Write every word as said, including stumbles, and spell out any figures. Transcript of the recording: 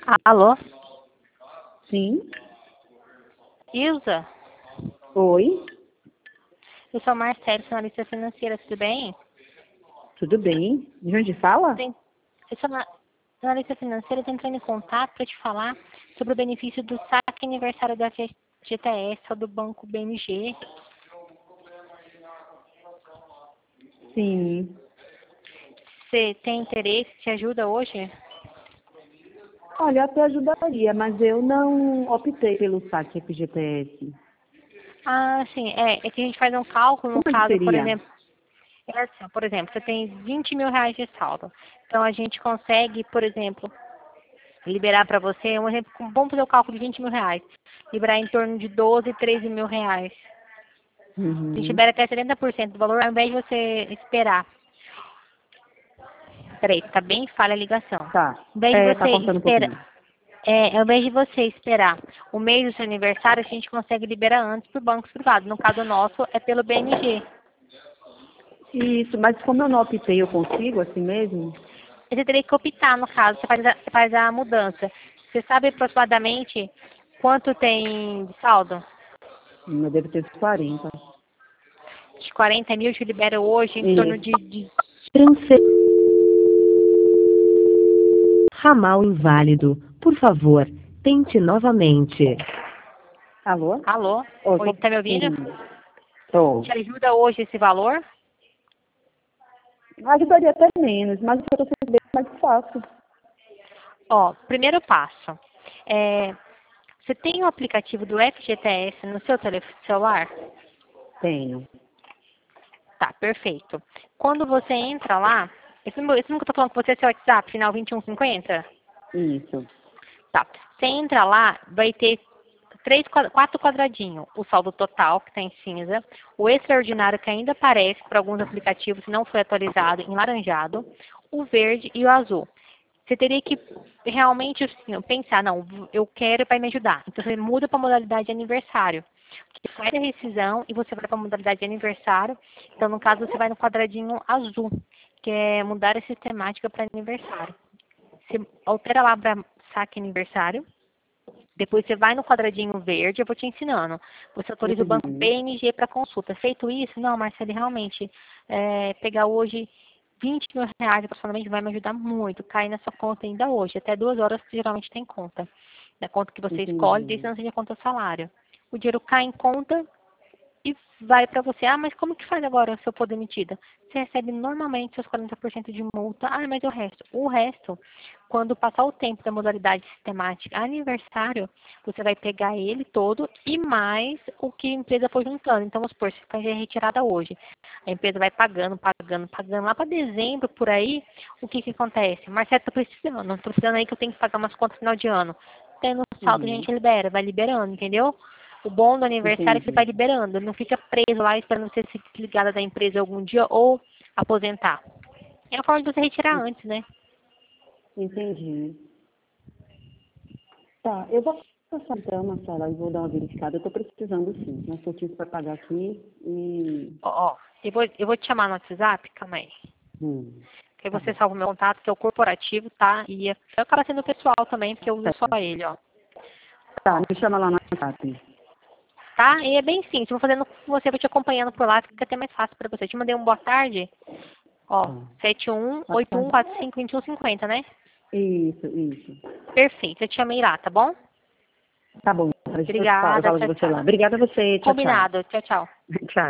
Alô? Sim. Ilza? Oi. Eu sou a Marcele, sou analista financeira, tudo bem? Tudo bem? De onde fala? Tem- Eu sou ana- analista financeira, estou entrando em contato para te falar sobre o benefício do saque aniversário da G- GTS ou do Banco B M G. Sim. Você tem interesse? Te ajuda hoje? Olha, até ajudaria, mas eu não optei pelo saque F G T S. Ah, sim. É, é que a gente faz um cálculo, no Como é que caso, por seria? exemplo, é assim, ó, por exemplo, você tem vinte mil reais de saldo. Então a gente consegue, por exemplo, liberar para você, um exemplo, vamos fazer o cálculo de vinte mil reais. Liberar em torno de doze, treze mil reais. A gente Uhum. libera até setenta por cento do valor, ao invés de você esperar. Peraí, tá bem falha a ligação. Tá. Ao invés de É, tá você cortando um esperar, pouquinho. é, ao invés de você esperar o mês do seu aniversário, a gente consegue liberar antes por bancos privados. No caso nosso, é pelo B N G. Isso, mas como eu não optei, eu consigo assim mesmo? Você teria que optar, no caso, você faz a, você faz a mudança. Você sabe aproximadamente quanto tem de saldo? Hum, Eu devo ter uns quarenta. De quarenta mil, te libera hoje em torno Isso. de, de Transfer... Ramal inválido. Por favor, tente novamente. Alô? Alô? Oi, Oi, tô... tá me ouvindo? Sim. Tô. Te ajuda hoje esse valor? Ajudaria até menos, mas eu tô sendo bem mais fácil. Ó, primeiro passo. É, você tem o aplicativo do F G T S no seu telefone celular? Tenho. Tá, perfeito. Quando você entra lá, esse número, esse número que eu tô falando com você é seu WhatsApp, final vinte e um cinquenta? Isso. Tá. Você entra lá, vai ter três, quadra- quatro quadradinhos. O saldo total, que está em cinza. O extraordinário, que ainda aparece para alguns aplicativos, não foi atualizado, em laranjado. O verde e o azul. Você teria que realmente assim, pensar, não, eu quero para me ajudar. Então você muda para a modalidade de aniversário. Que faz a rescisão e você vai para a modalidade de aniversário. Então, no caso, você vai no quadradinho azul, que é mudar a sistemática para aniversário. Você altera lá para saque aniversário. Depois você vai no quadradinho verde, eu vou te ensinando. Você autoriza o banco Uhum. B N G para consulta. Feito isso, não, Marcelo, realmente, é, pegar hoje vinte mil reais aproximadamente vai me ajudar muito. Cair na sua conta ainda hoje. Até duas horas que geralmente tem conta. Da conta que você escolhe, desde que Entendi. não seja conta salário. O dinheiro cai em conta e vai para você. Ah, mas como que faz agora se eu for demitida? Você recebe normalmente seus quarenta por cento de multa. Ah, mas e o resto? O resto, quando passar o tempo da modalidade sistemática aniversário, você vai pegar ele todo e mais o que a empresa for juntando. Então, vamos supor, se ficar retirada hoje, a empresa vai pagando, pagando, pagando. Lá para dezembro, por aí, o que que acontece? Marcelo, tô precisando, tô precisando aí que eu tenho que pagar umas contas no final de ano. Tendo saldo, a Uhum. gente libera, vai liberando, entendeu? O bom do aniversário é que ele vai Entendi. liberando, não fica preso lá esperando você ser desligada da empresa algum dia ou aposentar. É a forma de você retirar antes, né? Entendi. Tá, eu vou passar então, Marcela, e vou dar uma verificada. Eu tô precisando sim. Nós temos para pagar aqui e. Ó, ó, eu vou, eu vou te chamar no WhatsApp, calma aí. Hum, Que aí tá você bom. salva o meu contato, que é o corporativo, tá? E é- acaba sendo o pessoal também, porque eu uso só Certo. ele, ó. Tá, Ó, me chama lá no WhatsApp. tá? E é bem simples, vou fazendo com você, vou te acompanhando por lá, fica até mais fácil pra você. Te mandei um boa tarde, ó, Tá. sete um Boa oito um tarde. quatro cinco dois um cinco zero, né? Isso, isso. Perfeito, eu te chamei lá, tá bom? Tá bom, Marcela, eu falo eu Obrigada, falo com tchau, você tchau. lá. Obrigada a você. Tchau, tchau. Combinado, tchau, tchau. Tchau.